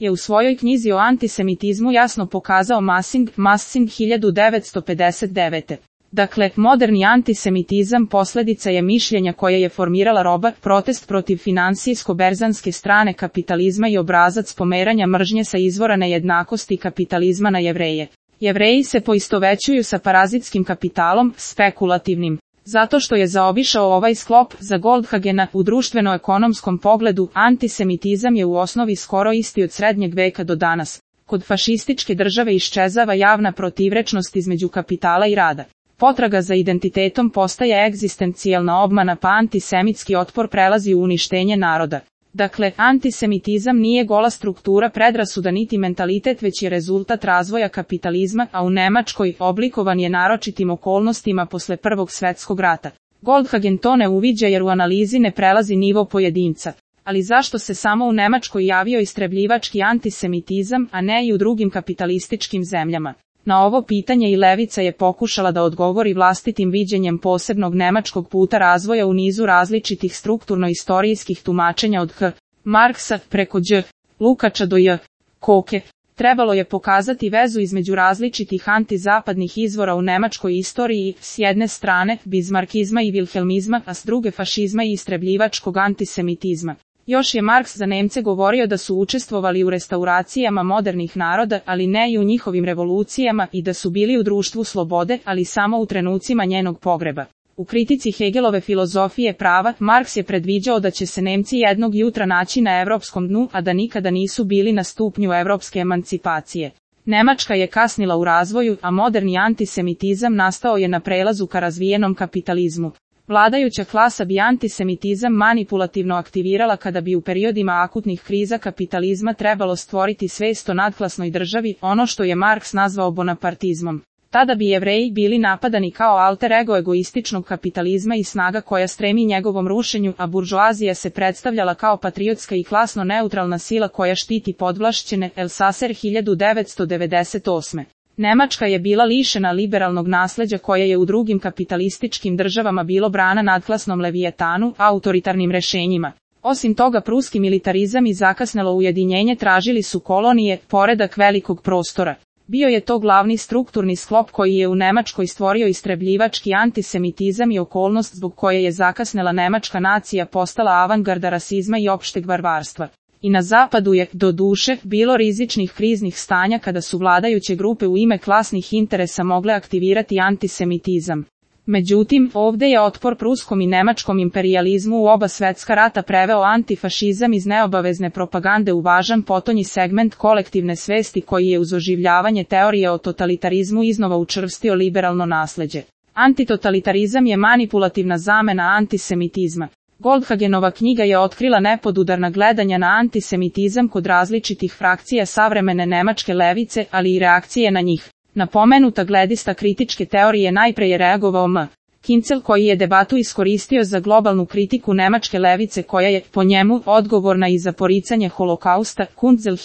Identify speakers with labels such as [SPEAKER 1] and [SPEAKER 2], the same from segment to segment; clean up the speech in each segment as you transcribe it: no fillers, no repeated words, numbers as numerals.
[SPEAKER 1] je u svojoj knjizi o antisemitizmu jasno pokazao Massing 1959. Dakle, moderni antisemitizam posljedica je mišljenja koje je formirala roba, protest protiv finansijsko-berzanske strane kapitalizma i obrazac pomeranja mržnje sa izvora nejednakosti kapitalizma na Jevreje. Jevreji se poistovećuju sa parazitskim kapitalom, spekulativnim. Zato što je zaobišao ovaj sklop, za Goldhagena, u društveno-ekonomskom pogledu, antisemitizam je u osnovi skoro isti od srednjeg veka do danas. Kod fašističke države iščezava javna protivrečnost između kapitala i rada. Potraga za identitetom postaje egzistencijalna obmana, pa antisemitski otpor prelazi u uništenje naroda. Dakle, antisemitizam nije gola struktura predrasuda niti mentalitet, već je rezultat razvoja kapitalizma, a u Nemačkoj oblikovan je naročitim okolnostima posle Prvog svjetskog rata. Goldhagen to ne uviđa jer u analizi ne prelazi nivo pojedinca. Ali zašto se samo u Nemačkoj javio istrebljivački antisemitizam, a ne i u drugim kapitalističkim zemljama? Na ovo pitanje i levica je pokušala da odgovori vlastitim viđenjem posebnog nemačkog puta razvoja u nizu različitih strukturno-istorijskih tumačenja od H. Marksa preko Đ. Lukača do J. Koke. Trebalo je pokazati vezu između različitih antizapadnih izvora u nemačkoj istoriji, s jedne strane, bizmarkizma i vilhelmizma, a s druge fašizma i istrebljivačkog antisemitizma. Još je Marks za Nemce govorio da su učestvovali u restauracijama modernih naroda, ali ne i u njihovim revolucijama, i da su bili u društvu slobode, ali samo u trenucima njenog pogreba. U kritici Hegelove filozofije prava, Marks je predviđao da će se Nemci jednog jutra naći na evropskom dnu, a da nikada nisu bili na stupnju evropske emancipacije. Nemačka je kasnila u razvoju, a moderni antisemitizam nastao je na prelazu ka razvijenom kapitalizmu. Vladajuća klasa bi antisemitizam manipulativno aktivirala kada bi u periodima akutnih kriza kapitalizma trebalo stvoriti svest o nadklasnoj državi, ono što je Marks nazvao bonapartizmom. Tada bi Jevreji bili napadani kao alter ego egoističnog kapitalizma i snaga koja stremi njegovom rušenju, a buržoazija se predstavljala kao patriotska i klasno neutralna sila koja štiti podvlašćene. Elsaser 1998. Nemačka je bila lišena liberalnog nasleđa koje je u drugim kapitalističkim državama bilo brana nadklasnom levijetanu, autoritarnim rešenjima. Osim toga, pruski militarizam i zakasnelo ujedinjenje tražili su kolonije, poredak velikog prostora. Bio je to glavni strukturni sklop koji je u Nemačkoj stvorio istrebljivački antisemitizam i okolnost zbog koje je zakasnela nemačka nacija postala avangarda rasizma i opšteg varvarstva. I na zapadu je, doduše, bilo rizičnih kriznih stanja kada su vladajuće grupe u ime klasnih interesa mogle aktivirati antisemitizam. Međutim, ovdje je otpor pruskom i nemačkom imperijalizmu u oba svjetska rata preveo antifašizam iz neobavezne propagande u važan potonji segment kolektivne svesti koji je uz oživljavanje teorije o totalitarizmu iznova učvrstio liberalno nasleđe. Antitotalitarizam je manipulativna zamena antisemitizma. Goldhagenova knjiga je otkrila nepodudarna gledanja na antisemitizam kod različitih frakcija savremene nemačke levice, ali i reakcije na njih. Napomenuta gledista kritičke teorije najpre je reagovao M. Kincel koji je debatu iskoristio za globalnu kritiku nemačke levice koja je, po njemu, odgovorna i za poricanje holokausta, Kunzel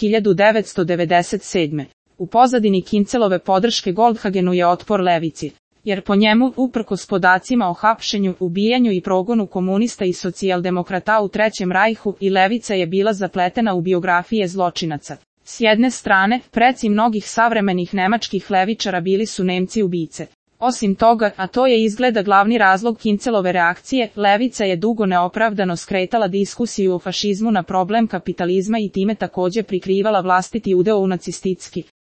[SPEAKER 1] 1997. U pozadini Kincelove podrške Goldhagenu je otpor levici. Jer po njemu, uprkos podacima o hapšenju, ubijanju i progonu komunista i socijaldemokrata u Trećem rajhu, i levica je bila zapletena u biografije zločinaca. S jedne strane, preci mnogih savremenih nemačkih levičara bili su Nemci ubice. Osim toga, a to je izgleda glavni razlog Kincelove reakcije, levica je dugo neopravdano skretala diskusiju o fašizmu na problem kapitalizma i time također prikrivala vlastiti udeo u nacistički